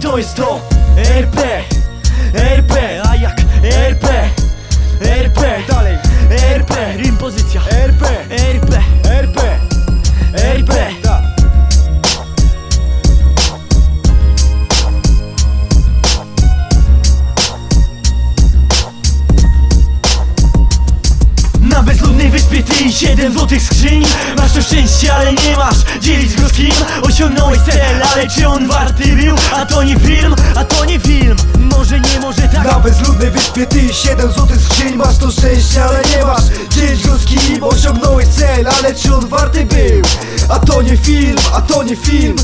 to jest to? RP, a jak RP, dalej RP, rym pozycja RP, da. Na bezludnej wyspie ty i 7 złotych skrzyń. Masz to szczęście, ale nie masz dzielić go z kim. Osiągnąłeś cel, ale czy on warty był? A to nie film, Może nie, może tak. Na bezludnej wyspie ty i 7 złotych skrzyń. Masz to szczęście, ale nie masz dzielić go z kim. Osiągnąłeś cel, ale czy on warty był? A to nie film,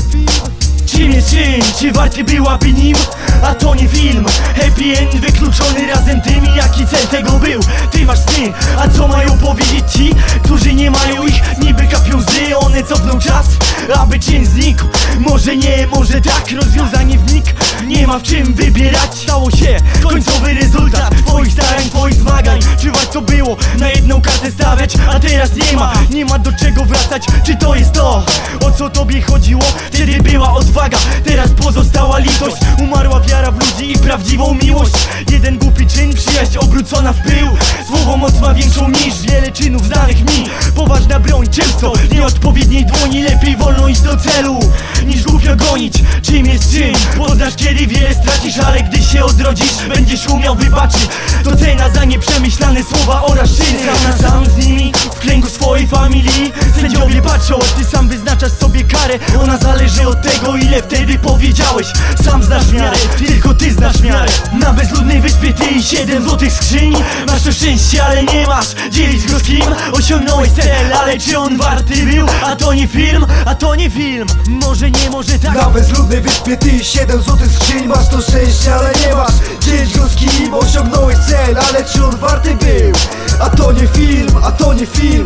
Czym jest czyn? Czy warty byłaby nim? A to nie film. Happy end wykluczony razem tym. Jaki cel tego był? Ty masz sny, a co mają powiedzieć ci, którzy nie mają ich? Niby kapią łzy, one cofną czas, aby czyn znikł. Może nie, może tak, rozwiązanie wnik. Nie ma w czym wybierać. Stało się końcowy rezultat twoich starań, twoich zmagań. Czy warto było na jedną kartę stawiać? A teraz nie ma do czego wracać. Czy to jest to, o co tobie chodziło? Wtedy była odwaga, teraz pozostała litość. Umarła wiara w ludzi i prawdziwą miłość. Jeden głupi czyn, przyjaźń obrócona w pył. Słowo moc ma większą niż wiele czynów znanych mi. Poważna broń, często nieodpowiedniej dłoni. Lepiej wolno iść do celu, niż głupio gonić. Czym jest czyn? Poznasz kiedy wiele stracisz, ale gdy się odrodzisz, będziesz umiał wybaczyć. To cena za nieprzemyślane słowa oraz czyn. Sam na sam z nimi, w kręgu swojej familii. Sędziowie patrzą, a ty sam wyznaczasz sobie karę. Ona zależy od tego, ile wtedy powiedziałeś. Sam znasz miarę, tylko ty znasz miarę. Na bezludnej wyspie ty i 7 złotych skrzyń. Masz to szczęście, ale nie masz dzielić go z kim. Osiągnąłeś cel, ale czy on warty był? A to nie film, Może nie, może tak. Na bezludnej wyspie ty i 7 złotych skrzyń. Masz to szczęście, ale nie masz dzielić go z kim. Osiągnąłeś cel, ale czy on warty był? A to nie film,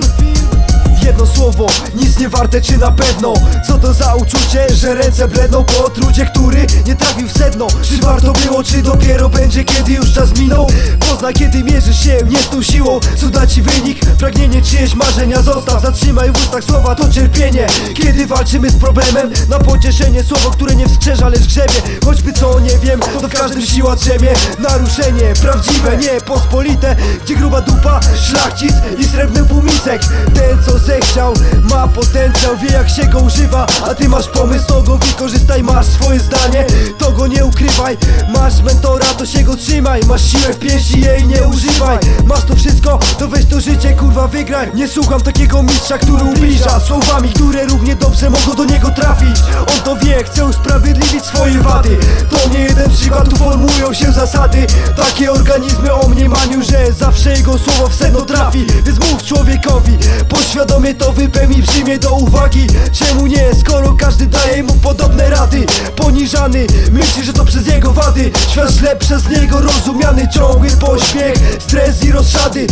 Jedno słowo, nic nie warte, czy na pewno? Co to za uczucie, że ręce bledną po trudzie, który nie trafił w sedno? Czy warto było, czy dopiero będzie, kiedy już czas minął? Poznaj, kiedy mierzysz się nie z tą siłą, co da ci wynik. Pragnienie czyjeś marzenia zostaw, zatrzymaj w ustach słowa, to cierpienie. Kiedy walczymy z problemem, na pocieszenie słowo, które nie wskrzesza, lecz grzebie. Choćby co nie wiem, to w każdym siła drzemie. Naruszenie, prawdziwe, nie pospolite, gdzie gruba dupa, szlachcic i srebrny półmisek. Ten co zechciał, ma potencjał, wie jak się go używa. A ty masz pomysł, to go wykorzystaj. Masz swoje zdanie, to go nie ukrywaj. Masz mentora, to się go trzymaj. Masz siłę w pięści, jej nie używaj. Masz to wszystko, to weź to życie, kurwa wygraj. Nie słucham takiego mistrza, który ubliża słowami, które równie dobrze mogą do niego trafić. On to wie, chce usprawiedliwić swoje wady. To nie jeden przykład, tu formują się zasady. Takie organizmy o mniemaniu, że zawsze jego słowo w sedno trafi. Więc mów człowiekowi, podświadomie to wypełni, przyjmie do uwagi. Czemu nie, skoro każdy daje mu podobne rady? Poniżany, myśli, że to przez jego wady. Świat źle przez niego rozumiany. Ciągły pośpiech, stres i rozszady.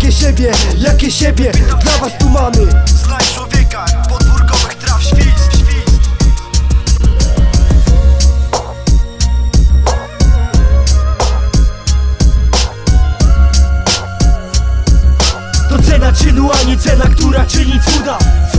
Jakie siebie, dla was tumany. Znaj człowieka, podwórkowych traw świst. To cena czynu, a nie cena, która czyni cuda.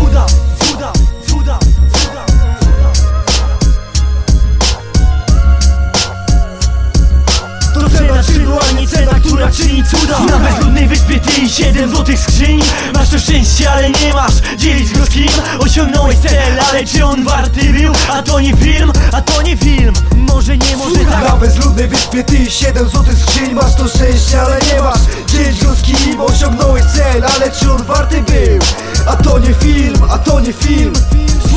To cena czynu, a nie cena, która czyni cuda. Na bezludnej wyspie ty i 7 złotych skrzyń. Masz to szczęście, ale nie masz dzielić go z kim. Osiągnąłeś cel, ale czy on warty był? A to nie film, Może nie, może tak. Na bezludnej wyspie ty i 7 złotych skrzyń. Masz to szczęście, ale nie masz dzielić go z kim. Osiągnąłeś cel, ale czy on warty był? A to nie film,